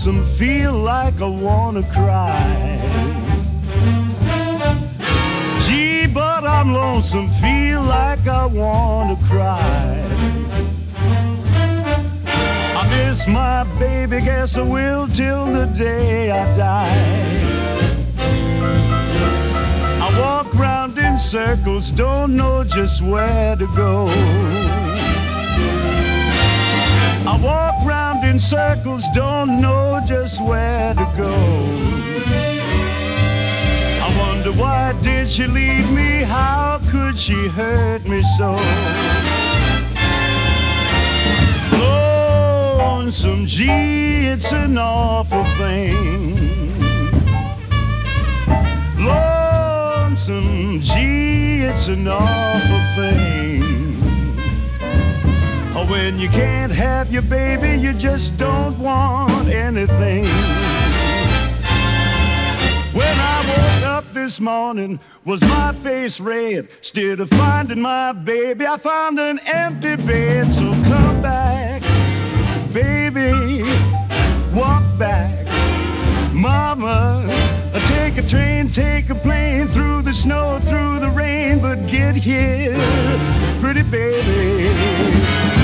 lonesome, feel like I wanna cry. Gee, but I'm lonesome, feel like I wanna cry. I miss my baby, guess I will till the day I die. I walk round in circles, don't know just where to go. I walk round in circles, don't know just where to go. I wonder why did she leave me, how could she hurt me so? Lonesome, gee, it's an awful thing. Lonesome, gee, it's an awful thing. Oh, when you can't have your baby, you just don't want anything. When I woke up this morning, was my face red? Instead of finding my baby, I found an empty bed. So come back, baby, walk back. Mama, take a train, take a plane, through the snow, through the rain, but get here, pretty baby.